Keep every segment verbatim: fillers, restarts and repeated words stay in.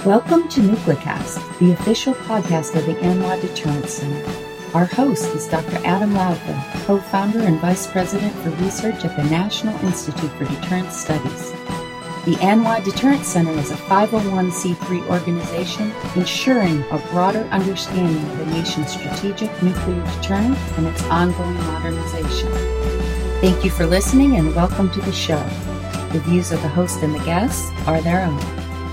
Welcome to NucleCast, the official podcast of the ANWA Deterrence Center. Our host is Doctor Adam Lowther, co-founder and vice president for research at the National Institute for Deterrence Studies. The ANWA Deterrence Center is a five oh one c three organization ensuring a broader understanding of the nation's strategic nuclear deterrent and its ongoing modernization. Thank you for listening and welcome to the show. The views of the host and the guests are their own.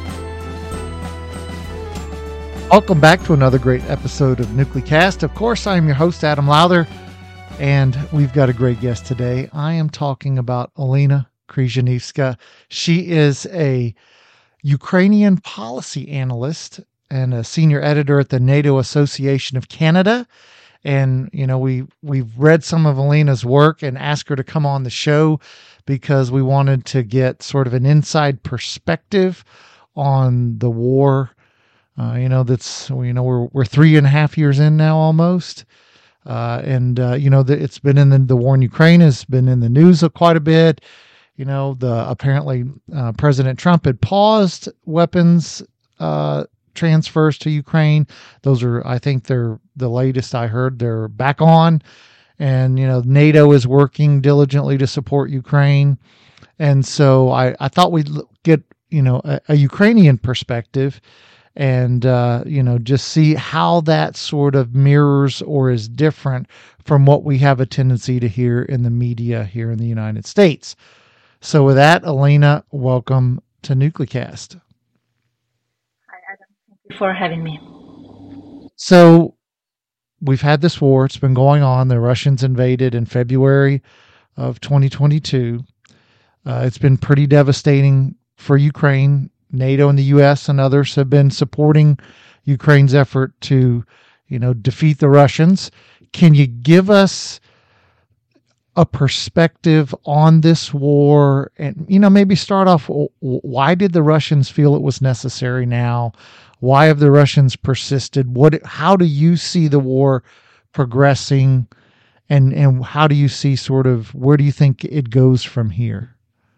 Welcome back to another great episode of NucleCast. Of course, I'm your host, Adam Lowther, and we've got a great guest today. I am talking about Olena Kryzhenivska. She is a Ukrainian policy analyst and a senior editor at the NATO Association of Canada. And, you know, we, we've read some of Olena's work and asked her to come on the show because we wanted to get sort of an inside perspective on the war. Uh, you know, that's, you know, we're, we're three and a half years in now almost. Uh, and, uh, you know, the, it's been in the, the war in Ukraine has been in the news quite a bit. You know, the apparently uh, President Trump had paused weapons uh, transfers to Ukraine. Those are, I think they're the latest I heard, they're back on. And, you know, NATO is working diligently to support Ukraine. And so I, I thought we'd get, you know, a, a Ukrainian perspective and, uh, you know, just see how that sort of mirrors or is different from what we have a tendency to hear in the media here in the United States. So with that, Olena, welcome to NucleCast. Hi, Adam. Thank you for having me. So we've had this war. It's been going on. The Russians invaded in February of twenty twenty-two. Uh, it's been pretty devastating for Ukraine. NATO and the U S and others have been supporting Ukraine's effort to, you know, defeat the Russians. Can you give us a perspective on this war and, you know, maybe start off, why did the Russians feel it was necessary now? Why have the Russians persisted? What, how do you see the war progressing and, and how do you see sort of, where do you think it goes from here?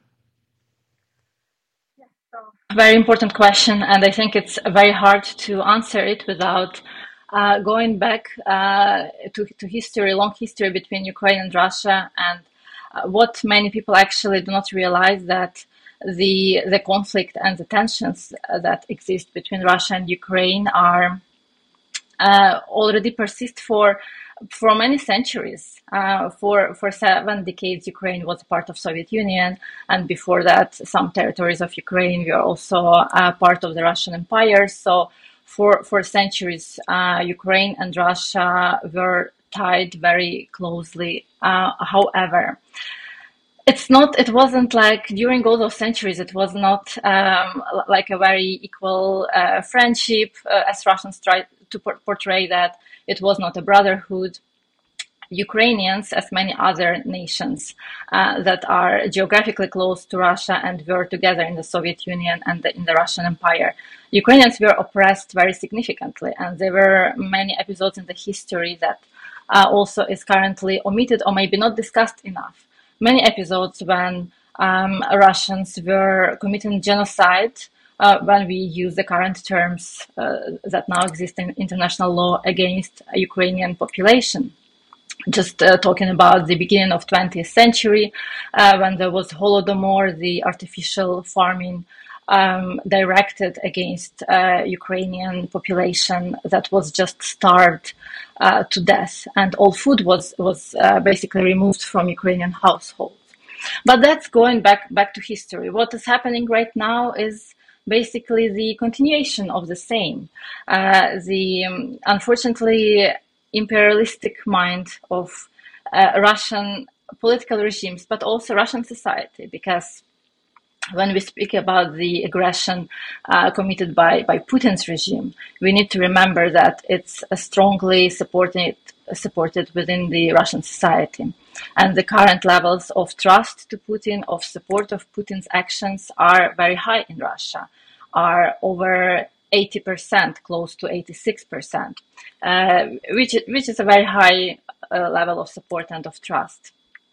Very important question. And I think it's very hard to answer it without Uh, going back uh, to, to history, long history between Ukraine and Russia, and uh, what many people actually do not realize that the the conflict and the tensions uh, that exist between Russia and Ukraine are uh, already persist for for many centuries. Uh, for for seven decades, Ukraine was a part of Soviet Union, and before that, some territories of Ukraine were also uh, part of the Russian Empire. So. For for centuries, uh, Ukraine and Russia were tied very closely. Uh, however, it's not. It wasn't like during all those centuries. It was not um, like a very equal uh, friendship, uh, as Russians try to por- portray that. It was not a brotherhood. Ukrainians, as many other nations uh, that are geographically close to Russia and were together in the Soviet Union and the, in the Russian Empire, Ukrainians were oppressed very significantly, and there were many episodes in the history that uh, also is currently omitted or maybe not discussed enough. Many episodes when um, Russians were committing genocide, uh, when we use the current terms uh, that now exist in international law against a Ukrainian population. Just uh, talking about the beginning of twentieth century, uh, when there was Holodomor, the artificial farming um, directed against uh, Ukrainian population that was just starved uh, to death, and all food was was uh, basically removed from Ukrainian households. But that's going back back to history. What is happening right now is basically the continuation of the same. Uh, the um, unfortunately. imperialistic mind of uh, Russian political regimes, but also Russian society, because when we speak about the aggression uh, committed by, by Putin's regime, we need to remember that it's uh, strongly supported, supported within the Russian society. And the current levels of trust to Putin, of support of Putin's actions are very high in Russia, are over eighty percent, close to eighty-six percent, uh, which, which is a very high uh, level of support and of trust.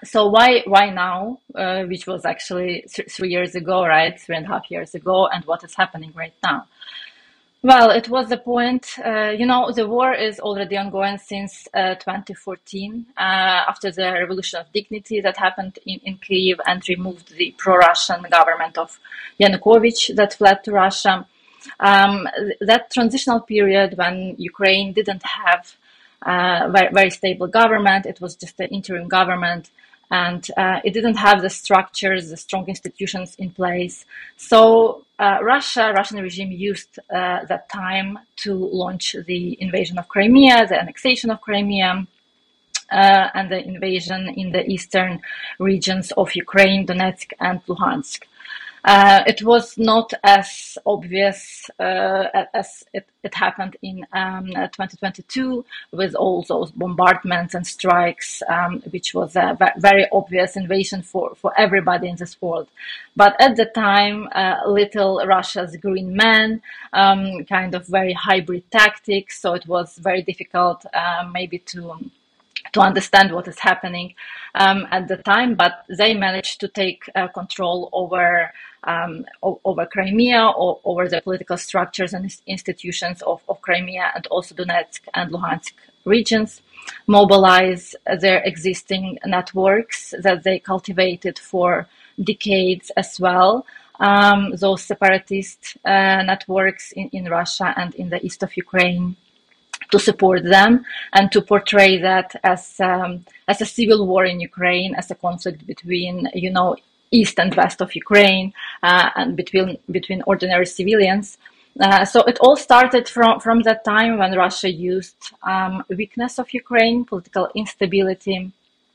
So why why now, uh, which was actually th- three years ago, right? Three and a half years ago, and what is happening right now? Well, it was the point, uh, you know, the war is already ongoing since uh, twenty fourteen, uh, after the Revolution of Dignity that happened in, in Kyiv and removed the pro-Russian government of Yanukovych that fled to Russia. Um, that transitional period when Ukraine didn't have a very, very stable government, it was just an interim government, and uh, it didn't have the structures, the strong institutions in place. So uh, Russia, Russian regime used uh, that time to launch the invasion of Crimea, the annexation of Crimea, uh, and the invasion in the eastern regions of Ukraine, Donetsk and Luhansk. Uh, it was not as obvious uh, as it, it happened in um, twenty twenty-two with all those bombardments and strikes, um, which was a very obvious invasion for, for everybody in this world. But at the time, uh, little Russia's green man, um, kind of very hybrid tactics, so it was very difficult uh, maybe to to understand what is happening um, at the time, but they managed to take uh, control over um, o- over Crimea, or over the political structures and institutions of, of Crimea and also Donetsk and Luhansk regions, mobilize their existing networks that they cultivated for decades as well. Um, those separatist uh, networks in, in Russia and in the east of Ukraine, to support them and to portray that as um, as a civil war in Ukraine, as a conflict between, you know, east and west of Ukraine, uh, and between between ordinary civilians. Uh, so it all started from from that time when Russia used um, weakness of Ukraine, political instability,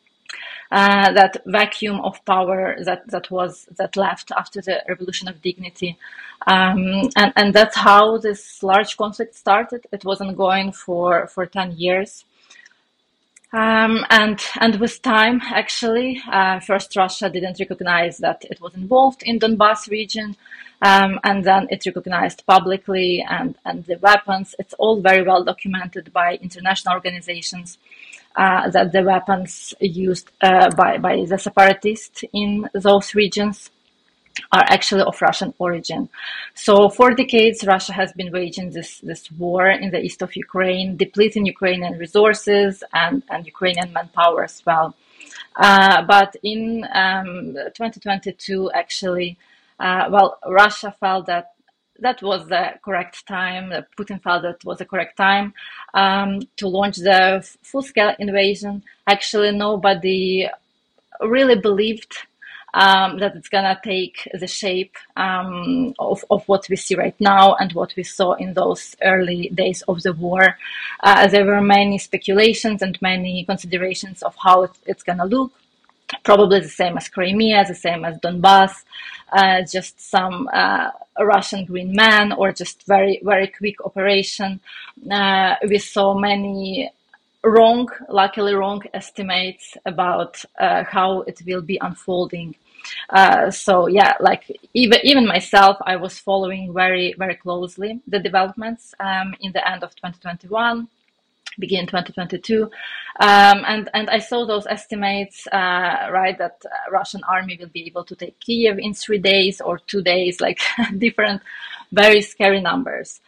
uh, that vacuum of power that, that was that left after the Revolution of Dignity, um, and and that's how this large conflict started. It was ongoing for for ten years, um, and and with time, actually, uh, first Russia didn't recognize that it was involved in Donbas region. Um, and then it recognized publicly, and, and the weapons. It's all very well documented by international organizations. Uh, that the weapons used uh, by, by the separatists in those regions are actually of Russian origin. So for decades, Russia has been waging this, this war in the east of Ukraine, depleting Ukrainian resources and, and Ukrainian manpower as well. Uh, but in um, twenty twenty-two, actually, uh, well, Russia felt that that was the correct time. Putin felt that was the correct time um, to launch the full-scale invasion. Actually, nobody really believed um, that it's gonna take the shape um, of, of what we see right now and what we saw in those early days of the war. Uh, there were many speculations and many considerations of how it, it's gonna look. Probably the same as Crimea, the same as Donbas, uh, just some uh, Russian green man, or just very, very quick operation. Uh, we saw many wrong, luckily wrong estimates about uh, how it will be unfolding. Uh, so yeah, like even even myself, I was following very, very closely the developments um, in the end of twenty twenty-one. Begin twenty twenty-two, um, and and I saw those estimates, uh, right, that uh, Russian army will be able to take Kiev in three days or two days, like different, very scary numbers.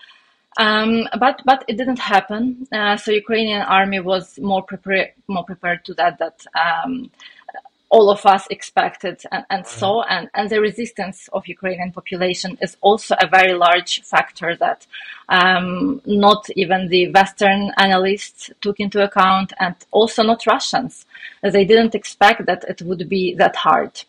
Um, but but it didn't happen. Uh, so Ukrainian army was more prepared more prepared to that that. Um, all of us expected and, and saw, and, and the resistance of Ukrainian population is also a very large factor that um, not even the Western analysts took into account, and also not Russians. They didn't expect that it would be that hard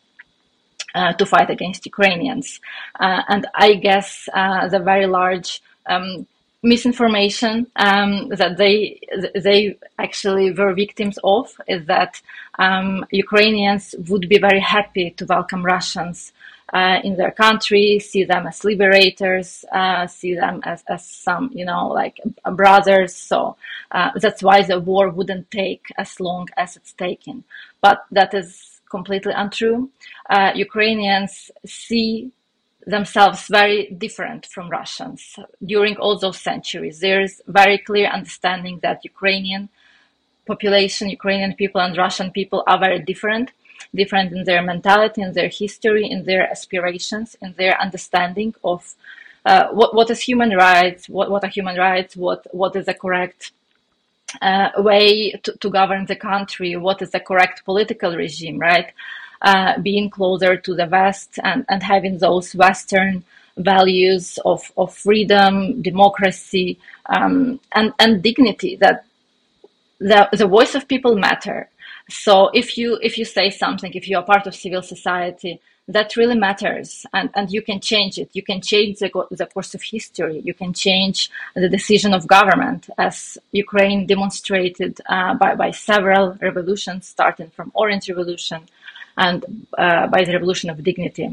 uh, to fight against Ukrainians. Uh, and I guess uh, the very large um, misinformation um, that they they actually were victims of is that um, Ukrainians would be very happy to welcome Russians uh, in their country, see them as liberators, uh, see them as, as some, you know, like brothers. So uh, that's why the war wouldn't take as long as it's taken. But that is completely untrue. Uh, Ukrainians see themselves very different from Russians during all those centuries. There is very clear understanding that Ukrainian population, Ukrainian people and Russian people are very different. different in their mentality, in their history, in their aspirations, in their understanding of uh, what what is human rights, what what are human rights, what what is the correct uh, way to, to govern the country, what is the correct political regime, right? Uh, being closer to the West and, and having those Western values of, of freedom, democracy, um, and, and dignity, that the, the voice of people matter. So if you if you say something, if you are part of civil society, that really matters, and, and you can change it. You can change the, the course of history. You can change the decision of government, as Ukraine demonstrated uh, by, by several revolutions, starting from Orange Revolution, and uh, by the Revolution of Dignity.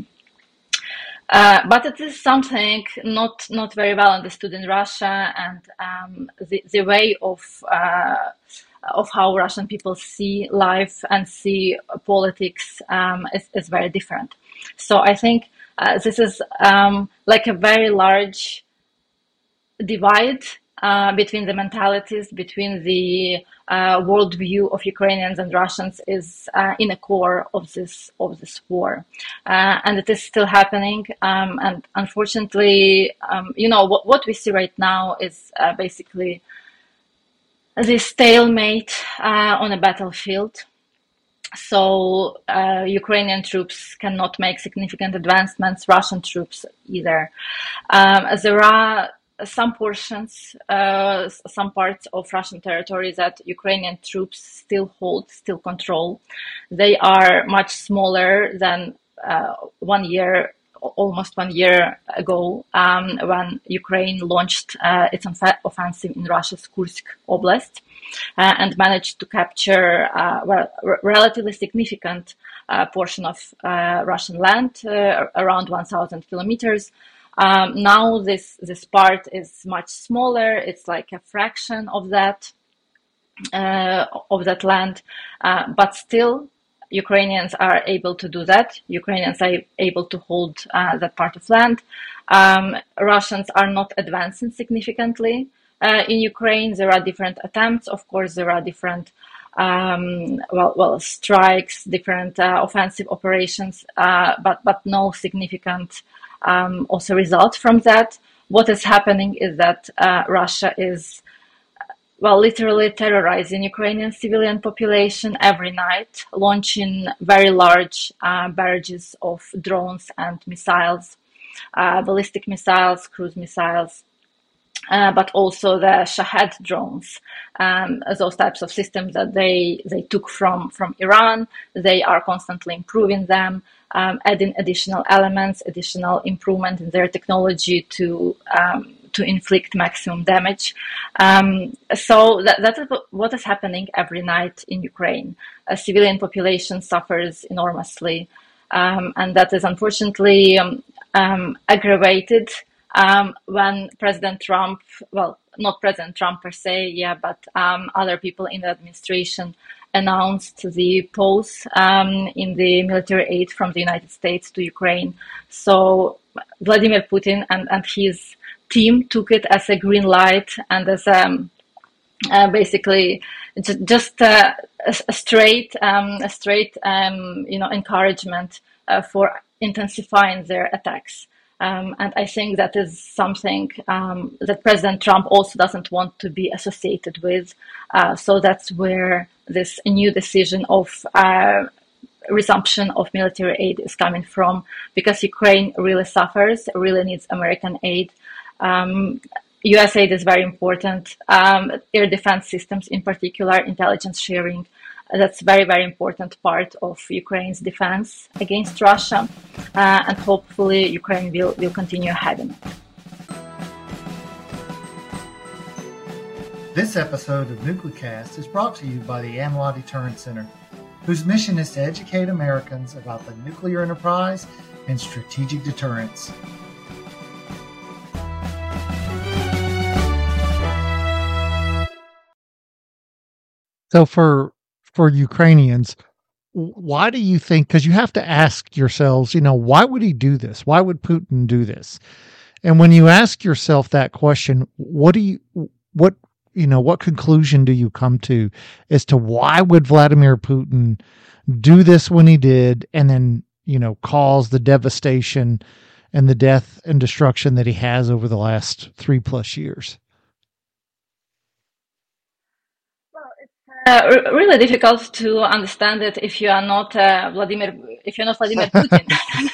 Uh, but it is something not not very well understood in Russia, and um, the, the way of uh, of how Russian people see life and see politics um, is, is very different. So I think uh, this is um, like a very large divide uh, between the mentalities, between the uh, worldview of Ukrainians and Russians, is uh, in the core of this of this war, uh, and it is still happening. Um, and unfortunately, um, you know what what we see right now is uh, basically this stalemate uh, on a battlefield. So uh, Ukrainian troops cannot make significant advancements, Russian troops either. Um, there are some portions, uh, some parts of Russian territory that Ukrainian troops still hold, still control. They are much smaller than uh, one year, almost one year ago, um, when Ukraine launched uh, its offensive in Russia's Kursk Oblast. Uh, and managed to capture uh, well, r- relatively significant uh, portion of uh, Russian land, uh, around one thousand kilometers. Um, now this this part is much smaller. It's like a fraction of that uh, of that land, uh, but still Ukrainians are able to do that. Ukrainians are able to hold uh, that part of land. Um, Russians are not advancing significantly. Uh, in Ukraine, there are different attempts. Of course, there are different, um, well, well, strikes, different uh, offensive operations, uh, but but no significant um, also result from that. What is happening is that uh, Russia is, well, literally terrorizing Ukrainian civilian population every night, launching very large uh, barrages of drones and missiles, uh, ballistic missiles, cruise missiles. Uh, but also the Shahed drones, um, those types of systems that they they took from, from Iran. They are constantly improving them, um, adding additional elements, additional improvement in their technology to um, to inflict maximum damage. Um, so that, that is what is happening every night in Ukraine. A civilian population suffers enormously, um, and that is unfortunately um, um, aggravated Um, when President Trump, well, not President Trump per se, yeah, but um, other people in the administration announced the pause um, in the military aid from the United States to Ukraine. So Vladimir Putin and, and his team took it as a green light and as um, uh, basically just uh, a, a straight, um, a straight, um, you know, encouragement uh, for intensifying their attacks. Um, and I think that is something um, that President Trump also doesn't want to be associated with. Uh, so that's where this new decision of uh, resumption of military aid is coming from, because Ukraine really suffers, really needs American aid. Um, U S aid is very important. Um, air defense systems, in particular, intelligence sharing. That's a very, very important part of Ukraine's defense against Russia, uh, and hopefully Ukraine will, will continue having it. This episode of NucleCast is brought to you by the ANWA Deterrence Center, whose mission is to educate Americans about the nuclear enterprise and strategic deterrence. So for for Ukrainians, why do you think, because you have to ask yourselves, you know, why would he do this? Why would Putin do this? And when you ask yourself that question, what do you, what, you know, what conclusion do you come to as to why would Vladimir Putin do this when he did, and then, you know, cause the devastation and the death and destruction that he has over the last three plus years? Uh, r- really difficult to understand it if you are not uh, Vladimir, if you're not Vladimir Putin.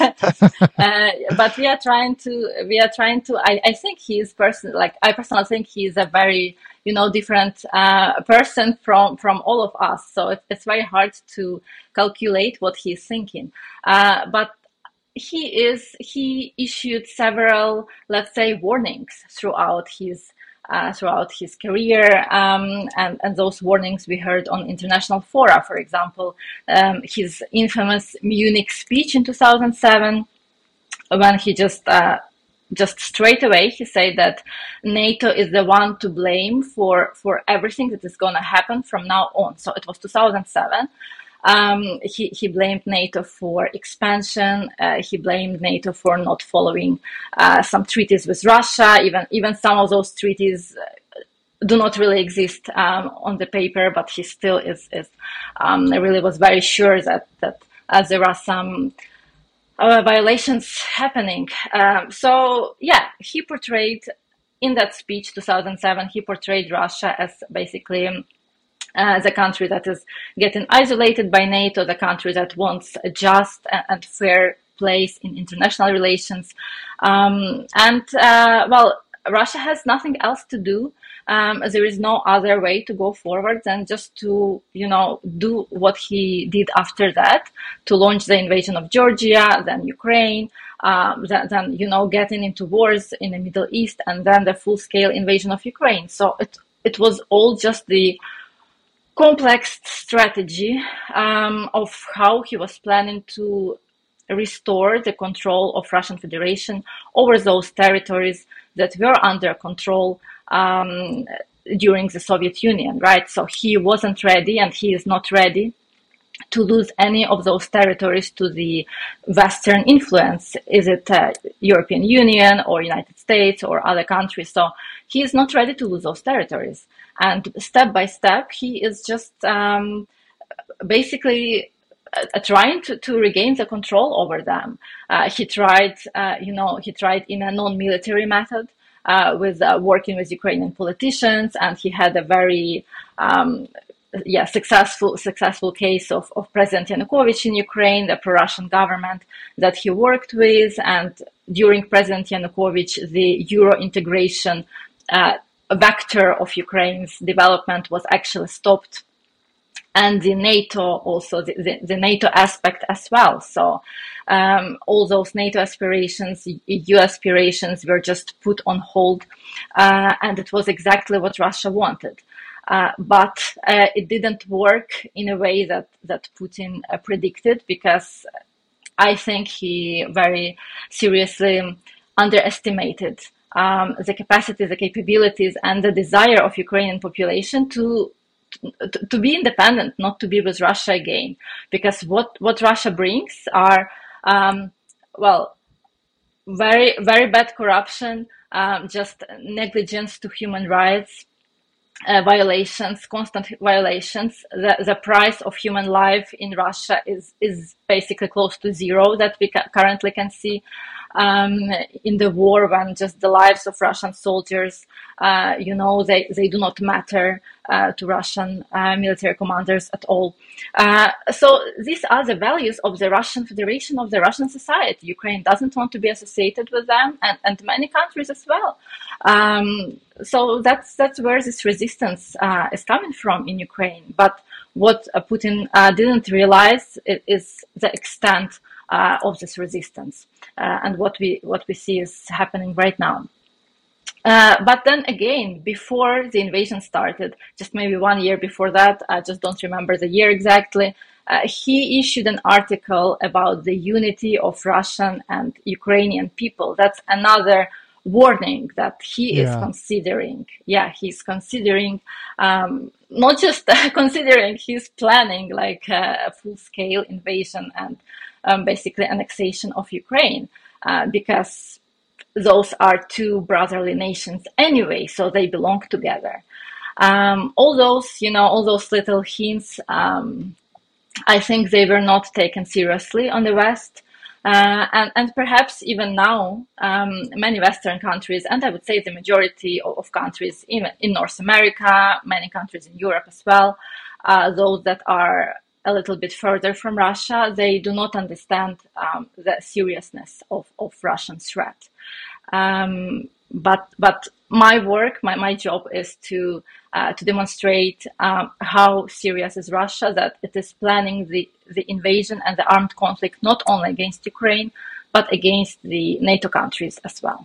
uh, but we are trying to, we are trying to. I, I think he is person. Like I personally think he is a very, you know, different uh, person from from all of us. So it, it's very hard to calculate what he's thinking. Uh, but he is he issued several, let's say, warnings throughout his uh, throughout his career, um, and and those warnings we heard on international fora. For example, um, his infamous Munich speech in two thousand seven, when he just uh, just straight away he said that NATO is the one to blame for for everything that is going to happen from now on. So it was two thousand seven. Um, he, he blamed NATO for expansion. Uh, he blamed NATO for not following uh, some treaties with Russia. Even even some of those treaties do not really exist um, on the paper, but he still is is um, really was very sure that that uh, there are some uh, violations happening. Um, so yeah, he portrayed in that speech two thousand seven. He portrayed Russia as basically Uh, the country that is getting isolated by NATO, the country that wants a just and fair place in international relations. Um, and, uh, well, Russia has nothing else to do. Um, there is no other way to go forward than just to, you know, do what he did after that, to launch the invasion of Georgia, then Ukraine, um, then, then, you know, getting into wars in the Middle East, and then the full-scale invasion of Ukraine. So it, it was all just the complex strategy um, of how he was planning to restore the control of Russian Federation over those territories that were under control um, during the Soviet Union, right? So he wasn't ready, and he is not ready to lose any of those territories to the Western influence. Is it uh, European Union or United States or other countries? So he is not ready to lose those territories. And step by step, he is just um, basically uh, trying to, to regain the control over them. Uh, he tried, uh, you know, he tried in a non-military method uh, with uh, working with Ukrainian politicians, and he had a very um, yeah, successful successful case of, of President Yanukovych in Ukraine, the pro-Russian government that he worked with. And during President Yanukovych, the Euro integration uh, vector of Ukraine's development was actually stopped, and the NATO also, the, the, the NATO aspect as well. So um, all those NATO aspirations, E U aspirations were just put on hold, uh, and it was exactly what Russia wanted. Uh, but uh, it didn't work in a way that, that Putin uh, predicted, because I think he very seriously underestimated um, the capacity, the capabilities, and the desire of Ukrainian population to, to to be independent, not to be with Russia again. Because what, what Russia brings are, um, well, very, very bad corruption, um, just negligence to human rights, Uh, violations, constant violations. The, the price of human life in Russia is, is basically close to zero that we ca- currently can see um, in the war, when just the lives of Russian soldiers, uh, you know, they, they do not matter uh, to Russian uh, military commanders at all. Uh, so these are the values of the Russian Federation, of the Russian society. Ukraine doesn't want to be associated with them, and, and many countries as well. Um, so that's that's where this resistance uh, is coming from in Ukraine. But what uh, Putin uh, didn't realize is the extent uh, of this resistance, uh, and what we what we see is happening right now. Uh, but then again, before the invasion started, just maybe one year before that, I just don't remember the year exactly, uh, he issued an article about the unity of Russian and Ukrainian people. That's another warning that he Yeah. is considering. Yeah, he's considering, um, not just considering, he's planning like uh, a full-scale invasion and um, basically annexation of Ukraine, uh, because those are two brotherly nations anyway, so they belong together. Um, all those, you know, all those little hints um, I think they were not taken seriously on the West. Uh, and, and perhaps even now, um, many Western countries, and I would say the majority of, of countries in, in North America, many countries in Europe as well, uh, those that are a little bit further from Russia, they do not understand um, the seriousness of, of Russian threat. Um, but but my work, my, my job is to uh, to demonstrate um, how serious is Russia, that it is planning the, the invasion and the armed conflict not only against Ukraine, but against the NATO countries as well.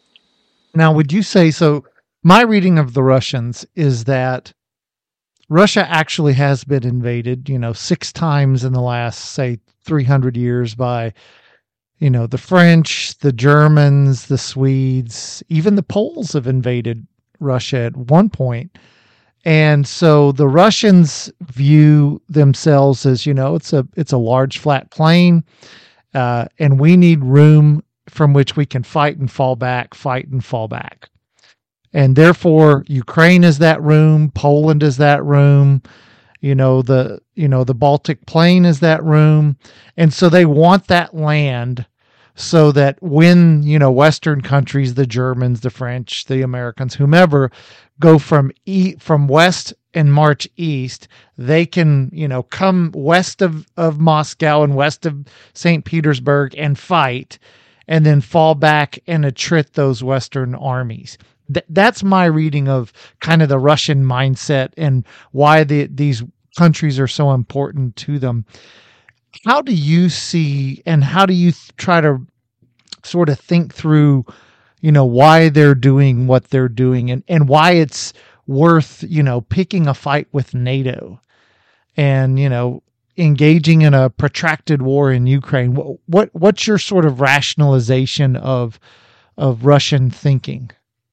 Now, would you say, so my reading of the Russians is that Russia actually has been invaded, you know, six times in the last, say, three hundred years by, you know, the French, the Germans, the Swedes, even the Poles have invaded Russia at one point. And so the Russians view themselves as, you know, it's a it's a large flat plain, uh, and we need room from which we can fight and fall back, fight and fall back. And therefore, Ukraine is that room, Poland is that room, you know, the you know the Baltic Plain is that room, and so they want that land so that when, you know, Western countries, the Germans, the French, the Americans, whomever, go from e- from west and march east, they can, you know, come west of, of Moscow and west of Saint Petersburg and fight, and then fall back and attrit those Western armies. Th- that's my reading of kind of the Russian mindset and why the, these countries are so important to them. How do you see, and how do you th- try to sort of think through, you know, why they're doing what they're doing, and, and why it's worth, you know, picking a fight with NATO and, you know, engaging in a protracted war in Ukraine? What, what what's your sort of rationalization of of Russian thinking?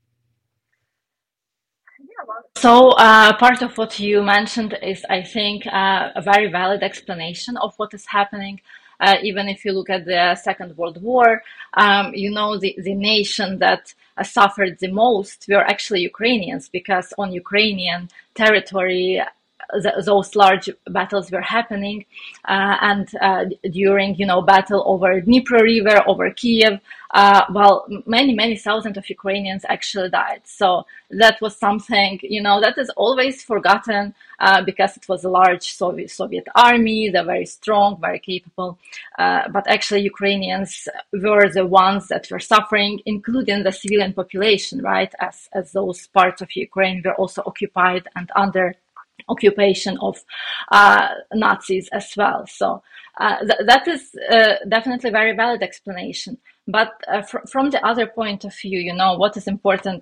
So uh, part of what you mentioned is, I think, uh, a very valid explanation of what is happening. Uh, even if you look at the Second World War, um, you know, the, the nation that uh, suffered the most were actually Ukrainians, because on Ukrainian territory, th- those large battles were happening, uh, and uh, during, you know, battle over Dnipro River, over Kiev, uh, well, many, many thousands of Ukrainians actually died. So that was something, you know, that is always forgotten, uh, because it was a large Soviet, Soviet army. They're very strong, very capable. Uh, but actually, Ukrainians were the ones that were suffering, including the civilian population, right? As, as those parts of Ukraine were also occupied and under occupation of uh, Nazis as well. So uh, th- that is uh, definitely a very valid explanation. But uh, fr- from the other point of view, you know, what is important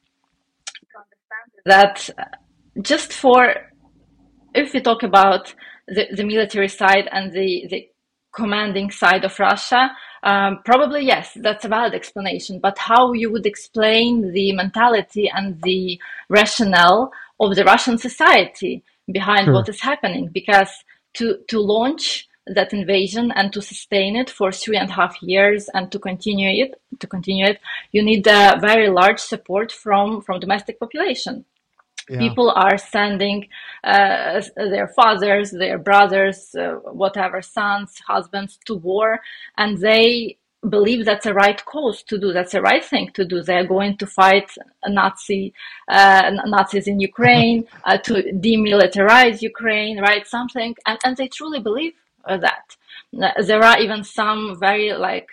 to understand is that just for, if we talk about the, the military side and the, the commanding side of Russia, um, probably yes, that's a valid explanation. But how you would explain the mentality and the rationale of the Russian society behind Sure. what is happening? Because to to launch that invasion and to sustain it for three and a half years and to continue it, to continue it, you need a very large support from from domestic population. Yeah. People are sending uh, their fathers, their brothers, uh, whatever, sons, husbands to war, and they believe that's the right cause to do. That's the right thing to do. They're going to fight Nazi uh, Nazis in Ukraine, uh, to demilitarize Ukraine, right? Something, and, and they truly believe uh, that. Uh, There are even some very like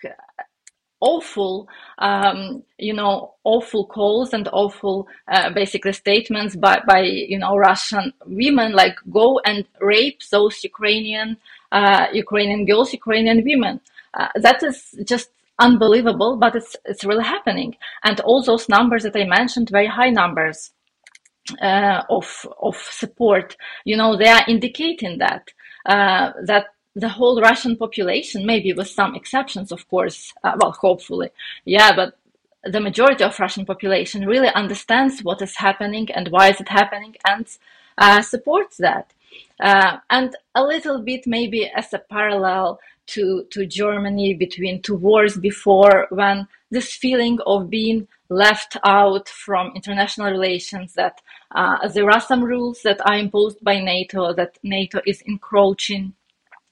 awful, um, you know, awful calls and awful, uh, basically statements by, by, you know, Russian women, like go and rape those Ukrainian, uh, Ukrainian girls, Ukrainian women. Uh, that is just unbelievable, but it's it's really happening. And all those numbers that I mentioned, very high numbers uh, of of support, you know, they are indicating that uh, that the whole Russian population, maybe with some exceptions, of course, uh, well, hopefully, yeah, but the majority of Russian population really understands what is happening and why is it happening, and uh, supports that. Uh, and a little bit maybe as a parallel to, to Germany between two wars before, when this feeling of being left out from international relations, that uh, there are some rules that are imposed by NATO, that NATO is encroaching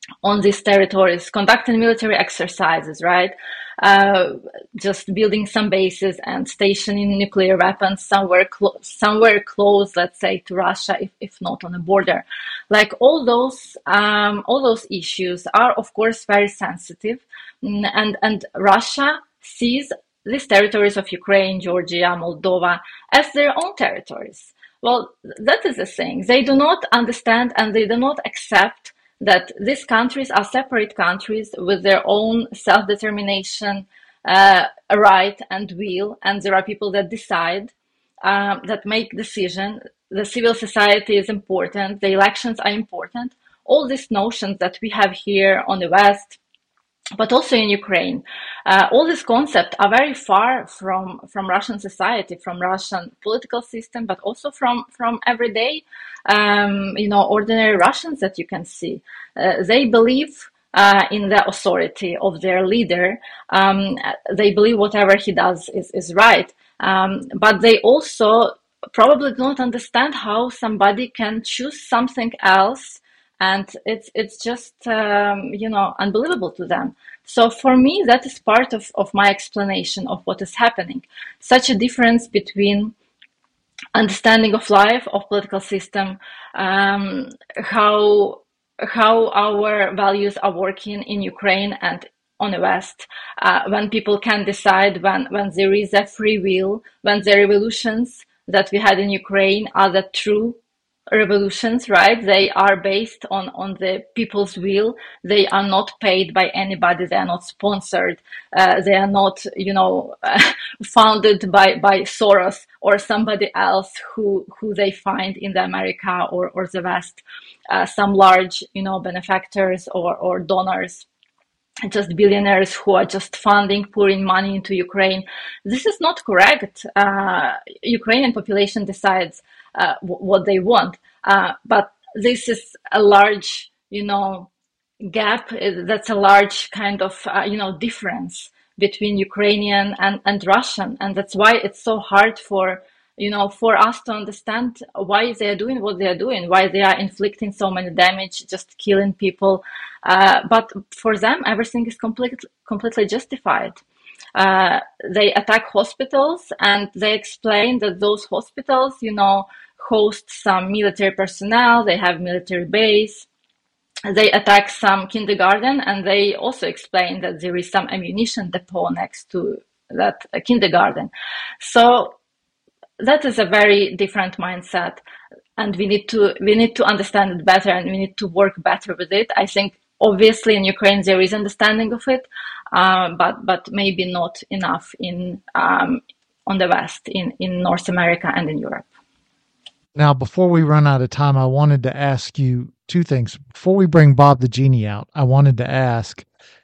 on these territories, conducting military exercises, right? Uh, just building some bases and stationing nuclear weapons somewhere close, somewhere close, let's say, to Russia, if, if not on the border. Like all those, um, all those issues are, of course, very sensitive, and and Russia sees these territories of Ukraine, Georgia, Moldova as their own territories. Well, that is the thing. They do not understand and they do not accept that these countries are separate countries with their own self-determination uh, right and will, and there are people that decide, um, that make decisions. The civil society is important, the elections are important. All these notions that we have here on the West, but also in Ukraine, uh, all these concepts are very far from from Russian society, from Russian political system, but also from from everyday, um, you know, ordinary Russians that you can see. Uh, they believe uh, in the authority of their leader. Um, they believe whatever he does is is right, um, but they also probably don't understand how somebody can choose something else, and it's it's just um, you know, unbelievable to them. So for me, that is part of, of my explanation of what is happening. Such a difference between understanding of life, of political system, um, how how our values are working in Ukraine and on the West, uh, when people can decide, when when there is a free will, when the revolutions that we had in Ukraine are the true revolutions, right? They are based on on the people's will. They are not paid by anybody. They are not sponsored. Uh, they are not, you know, founded by by Soros or somebody else who who they find in the America or or the West, uh, some large, you know, benefactors or or donors, just billionaires who are just funding, pouring money into Ukraine. This is not correct. Uh, Ukrainian population decides uh, w- what they want, uh, but this is a large, you know, gap. That's a large kind of, uh, you know, difference between Ukrainian and, and Russian, and that's why it's so hard for, you know, for us to understand why they are doing what they are doing, why they are inflicting so many damage, just killing people. Uh, but for them, everything is completely completely justified. Uh, they attack hospitals, and they explain that those hospitals, you know, host some military personnel. They have military base. They attack some kindergarten, and they also explain that there is some ammunition depot next to that uh, kindergarten. So that is a very different mindset, and we need to we need to understand it better, and we need to work better with it. I think obviously in Ukraine there is understanding of it, uh, but but maybe not enough in um, on the West, in in North America and in Europe. Now, before we run out of time, I wanted to ask you two things. Before we bring Bob the Genie out, I wanted to ask,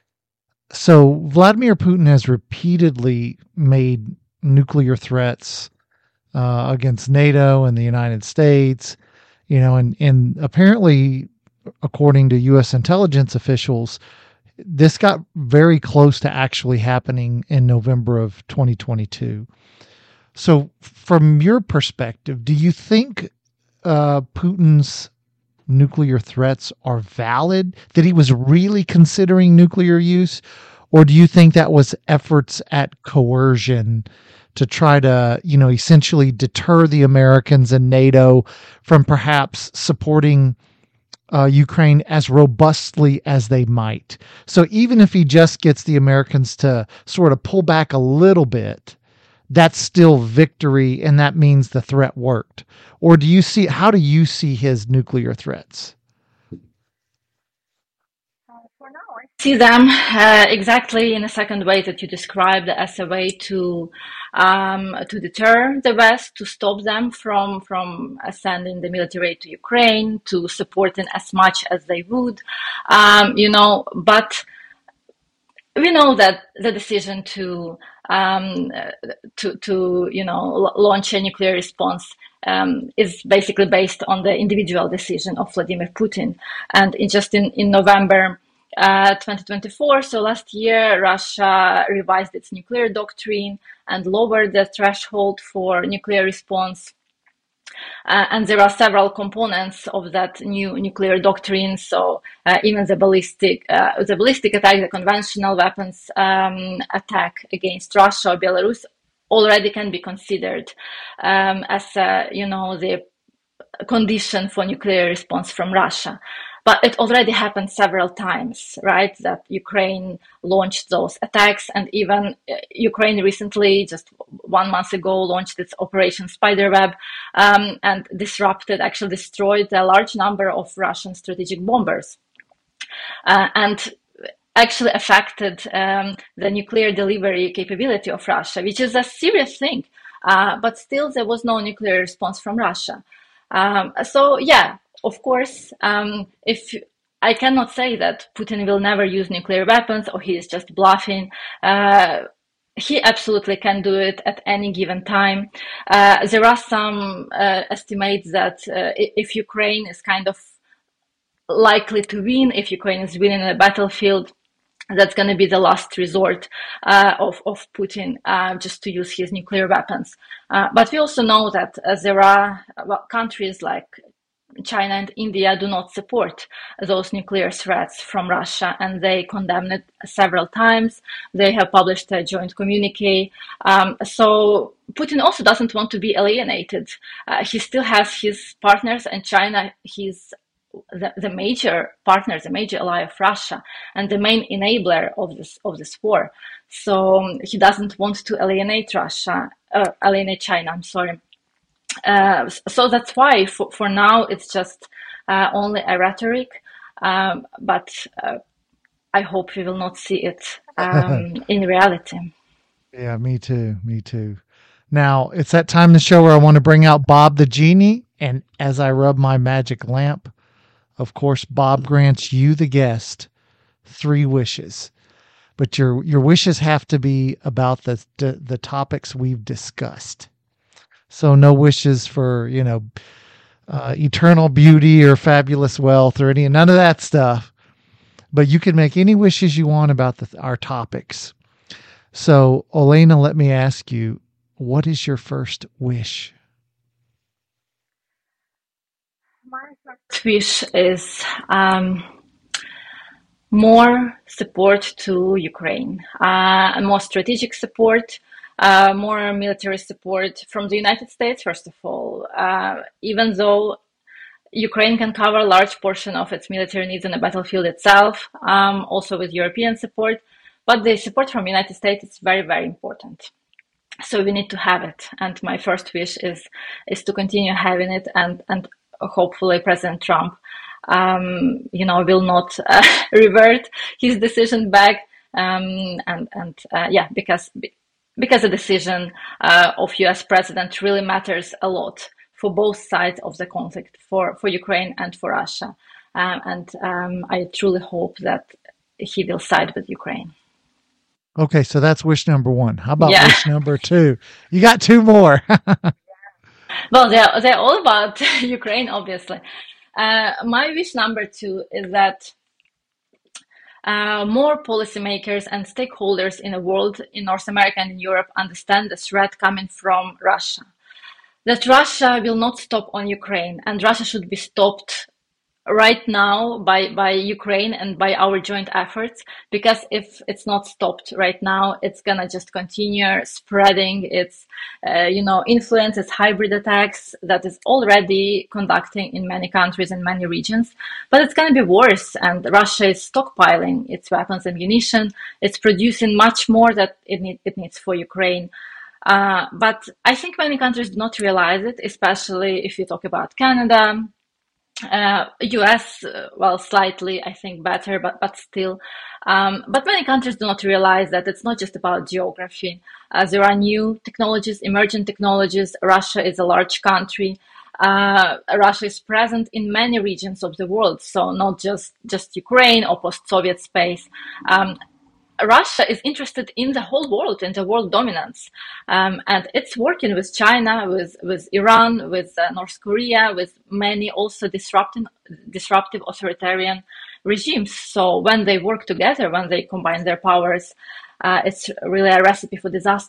so Vladimir Putin has repeatedly made nuclear threats uh, against NATO and the United States, you know, and, and apparently, according to U S intelligence officials, this got very close to actually happening in November of twenty twenty-two. So from your perspective, do you think uh, Putin's nuclear threats are valid, that he was really considering nuclear use? Or do you think that was efforts at coercion to try to, you know, essentially deter the Americans and NATO from perhaps supporting uh, Ukraine as robustly as they might? So even if he just gets the Americans to sort of pull back a little bit, that's still victory, and that means the threat worked? Or do you see, how do you see his nuclear threats? For now, I see them uh, exactly in a second way that you described, as a way to um, to deter the West, to stop them from from sending the military aid to Ukraine, to supporting as much as they would, um, you know. But we know that the decision to um, to to you know launch a nuclear response um, is basically based on the individual decision of Vladimir Putin. And in just in in November uh, twenty twenty-four, so last year, Russia revised its nuclear doctrine and lowered the threshold for nuclear response Uh, and there are several components of that new nuclear doctrine. So uh, even the ballistic, uh, the ballistic attack, the conventional weapons um, attack against Russia or Belarus already can be considered um, as, uh, you know, the condition for nuclear response from Russia. But it already happened several times, right? That Ukraine launched those attacks, and even uh, Ukraine recently, just one month ago, launched its Operation Spiderweb um, and disrupted, actually destroyed a large number of Russian strategic bombers, uh, and actually affected um, the nuclear delivery capability of Russia, which is a serious thing. Uh, but still, there was no nuclear response from Russia. Um, so, yeah, of course, um, if I cannot say that Putin will never use nuclear weapons or he is just bluffing. Uh, he absolutely can do it at any given time. Uh, there are some uh, estimates that uh, if Ukraine is kind of likely to win, if Ukraine is winning a battlefield, that's going to be the last resort uh, of, of Putin, uh, just to use his nuclear weapons. Uh, but we also know that uh, there are well, countries like China and India do not support those nuclear threats from Russia, and they condemn it several times. They have published a joint communique. Um, so Putin also doesn't want to be alienated. Uh, he still has his partners, and China, he's The, the major partner, the major ally of Russia, and the main enabler of this of this war. So um, he doesn't want to alienate Russia, uh, alienate China. I'm sorry. Uh, so that's why, for, for now, it's just uh, only a rhetoric. Um, but uh, I hope we will not see it um, in reality. Yeah, me too. Me too. Now it's that time in the show where I want to bring out Bob the Genie, and as I rub my magic lamp, of course, Bob grants you, the guest, three wishes, but your your wishes have to be about the the, the topics we've discussed. So no wishes for, you know, uh, eternal beauty or fabulous wealth or any none of that stuff. But you can make any wishes you want about the, our topics. So, Olena, let me ask you, what is your first wish? My first wish is um, more support to Ukraine, uh, more strategic support, uh, more military support from the United States, first of all. Uh, even though Ukraine can cover a large portion of its military needs on the battlefield itself, um, also with European support, but the support from the United States is very, very important. So we need to have it. And my first wish is is to continue having it, and, and hopefully President Trump, um, you know, will not uh, revert his decision back. Um, and and uh, yeah, because because the decision uh, of U S president really matters a lot for both sides of the conflict, for, for Ukraine and for Russia. Um, and um, I truly hope that he will side with Ukraine. Okay, so that's wish number one. How about yeah. wish number two? You got two more. Well, they're, they're all about Ukraine, obviously. Uh, my wish number two is that uh, more policymakers and stakeholders in the world, in North America and in Europe, understand the threat coming from Russia. That Russia will not stop on Ukraine, and Russia should be stopped right now by, by Ukraine and by our joint efforts, because if it's not stopped right now, it's gonna just continue spreading its, uh, you know, influence, its hybrid attacks that is already conducting in many countries and many regions. But it's gonna be worse, and Russia is stockpiling its weapons and ammunition. It's producing much more that it, need, it needs for Ukraine. Uh, but I think many countries do not realize it, especially if you talk about Canada, uh, U S, uh, well, slightly, I think, better, but, but still. Um, but many countries do not realize that it's not just about geography. Uh, there are new technologies, emerging technologies. Russia is a large country. Uh, Russia is present in many regions of the world, so not just, just Ukraine or post-Soviet space. Um, Russia is interested in the whole world, in the world dominance. Um, and it's working with China, with, with Iran, with uh, North Korea, with many also disrupting, disruptive authoritarian regimes. So when they work together, when they combine their powers, uh, it's really a recipe for disaster.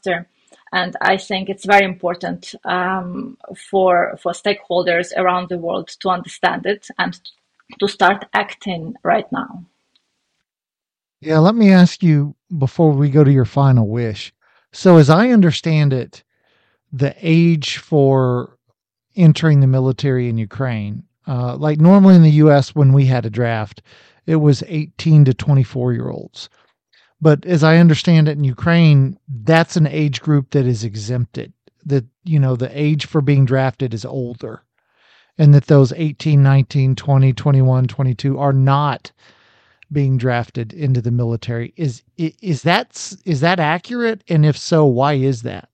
And I think it's very important um, for for stakeholders around the world to understand it and to start acting right now. Yeah, let me ask you before we go to your final wish. So, as I understand it, the age for entering the military in Ukraine, uh, like normally in the U S, when we had a draft, it was eighteen to twenty-four year olds. But as I understand it in Ukraine, that's an age group that is exempted, that, you know, the age for being drafted is older, and that those eighteen, nineteen, twenty, twenty-one, twenty-two are not being drafted into the military. Is is that is that accurate? And if so, why is that?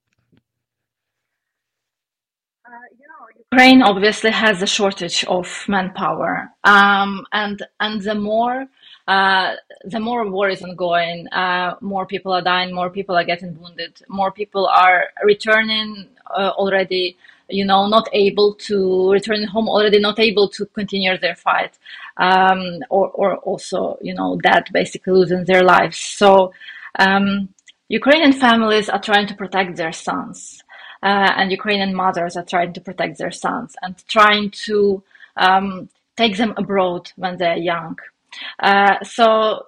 Ukraine obviously has a shortage of manpower, um, and and the more uh, the more war is ongoing, uh, more people are dying, more people are getting wounded, more people are returning uh, already, you know, not able to return home, already not able to continue their fight, um, or or also, you know, dead, basically losing their lives. So um, Ukrainian families are trying to protect their sons. Uh, and Ukrainian mothers are trying to protect their sons and trying to um, take them abroad when they're young. Uh, so,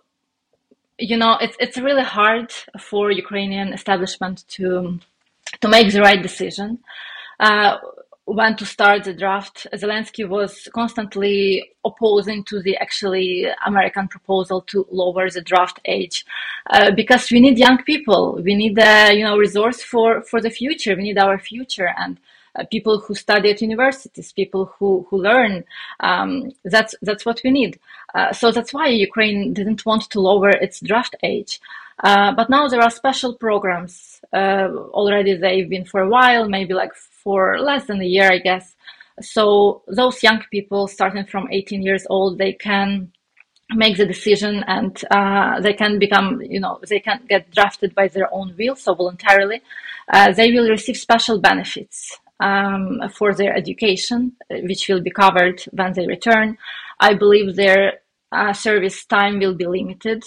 you know, it's it's really hard for Ukrainian establishment to to make the right decision. Uh, when to start the draft, Zelensky was constantly opposing to the actually American proposal to lower the draft age, uh, because we need young people. We need a you know resource for for the future. We need our future and uh, people who study at universities, people who who learn. Um, that's that's what we need. Uh, so that's why Ukraine didn't want to lower its draft age. Uh, but now there are special programs. Uh, already they've been for a while, maybe like for less than a year, I guess. So those young people starting from eighteen years old, they can make the decision and uh, they can become, you know, they can get drafted by their own will, so voluntarily. Uh, they will receive special benefits um, for their education, which will be covered when they return. I believe their uh, service time will be limited.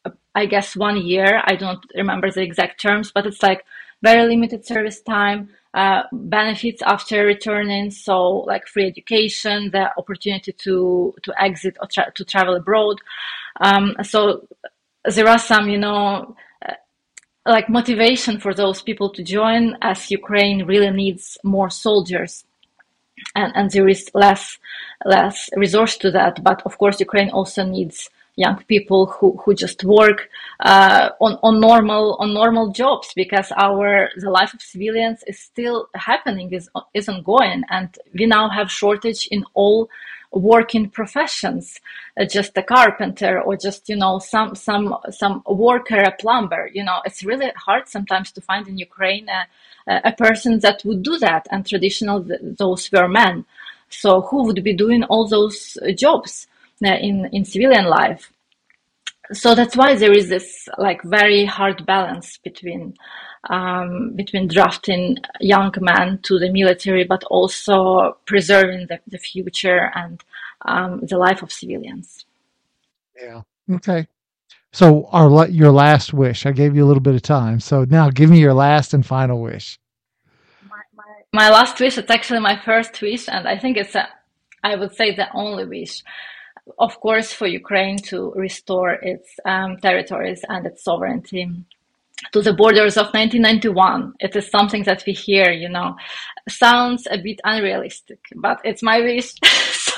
I guess one year. I don't remember the exact terms, but it's like very limited service time, uh, benefits after returning. So like free education, the opportunity to, to exit or tra- to travel abroad. Um, so there are some, you know, uh, like motivation for those people to join, as Ukraine really needs more soldiers. And, and there is less less resource to that. But of course, Ukraine also needs young people who, who just work uh, on, on normal on normal jobs, because our the life of civilians is still happening, is is ongoing, and we now have shortage in all working professions. Uh, just a carpenter or just you know some some some worker, a plumber. You know, it's really hard sometimes to find in Ukraine a, a person that would do that, and traditional those were men. So who would be doing all those jobs in in civilian life? So that's why there is this like very hard balance between um, between drafting young men to the military, but also preserving the, the future and um, the life of civilians. Yeah. Okay. So our your last wish. I gave you a little bit of time. So now give me your last and final wish. My, my, my last wish, it's actually my first wish, and I think it's a, I would say the only wish. Of course, for Ukraine to restore its um, territories and its sovereignty to the borders of nineteen ninety-one. It is something that we hear, you know, sounds a bit unrealistic, but it's my wish. so,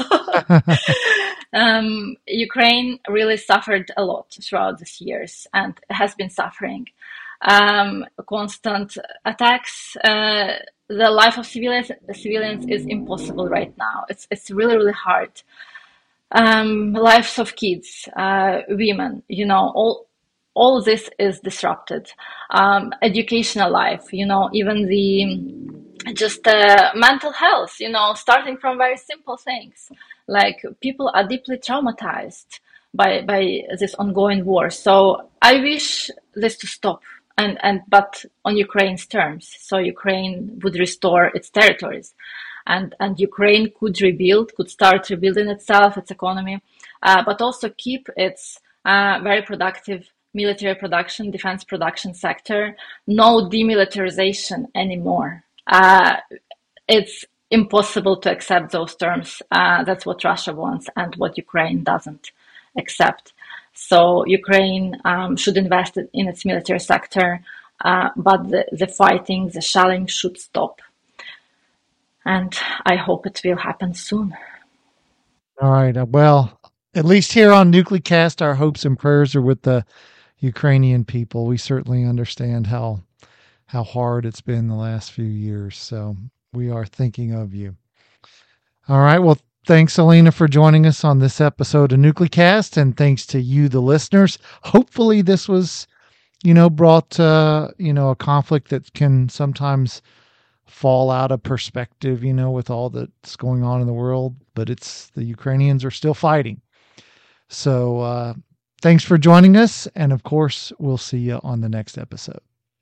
um, Ukraine really suffered a lot throughout these years and has been suffering. Um, constant attacks. Uh, the life of civilians, civilians is impossible right now. It's it's really really hard. Um, lives of kids, uh, women, you know, all all this is disrupted. Um, educational life, you know, even the just uh, mental health, you know, starting from very simple things, like people are deeply traumatized by by this ongoing war. So I wish this to stop, and and but on Ukraine's terms, so Ukraine would restore its territories. And, and Ukraine could rebuild, could start rebuilding itself, its economy, uh, but also keep its uh, very productive military production, defense production sector, no demilitarization anymore. Uh, it's impossible to accept those terms. Uh, that's what Russia wants and what Ukraine doesn't accept. So Ukraine um, should invest in its military sector, uh, but the, the fighting, the shelling should stop. And I hope it will happen soon. All right. Well, at least here on NucleCast, our hopes and prayers are with the Ukrainian people. We certainly understand how how hard it's been the last few years. So we are thinking of you. All right. Well, thanks, Alina, for joining us on this episode of NucleCast, and thanks to you, the listeners. Hopefully this was, you know, brought, uh, you know, a conflict that can sometimes fall out of perspective, you know, with all that's going on in the world, but it's the Ukrainians are still fighting. So uh, thanks for joining us. And of course, we'll see you on the next episode.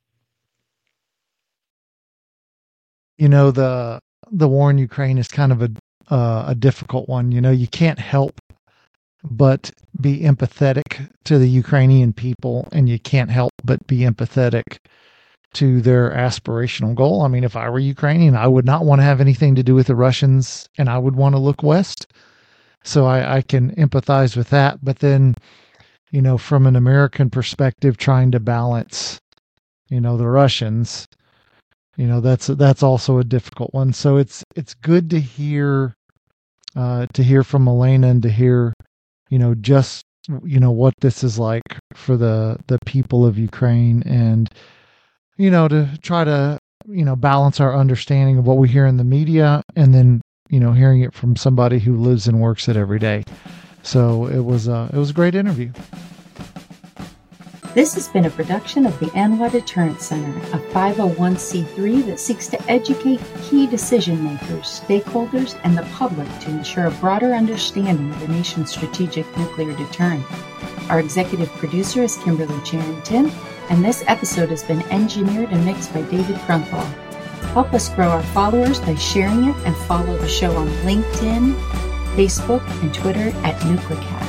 You know, the, the war in Ukraine is kind of a, uh, a difficult one. You know, you can't help but be empathetic to the Ukrainian people, and you can't help but be empathetic to their aspirational goal. I mean, if I were Ukrainian, I would not want to have anything to do with the Russians, and I would want to look west. So I, I can empathize with that. But then, you know, from an American perspective, trying to balance, you know, the Russians, you know, that's that's also a difficult one. So it's it's good to hear uh, to hear from Elena and to hear, you know, just you know what this is like for the the people of Ukraine, and you know, to try to, you know, balance our understanding of what we hear in the media and then, you know, hearing it from somebody who lives and works it every day. So it was a, it was a great interview. This has been a production of the ANWA Deterrence Center, a five oh one c three that seeks to educate key decision makers, stakeholders, and the public to ensure a broader understanding of the nation's strategic nuclear deterrent. Our executive producer is Kimberly Charrington, and this episode has been engineered and mixed by David Grunthal. Help us grow our followers by sharing it, and follow the show on LinkedIn, Facebook, and Twitter at NucleCast.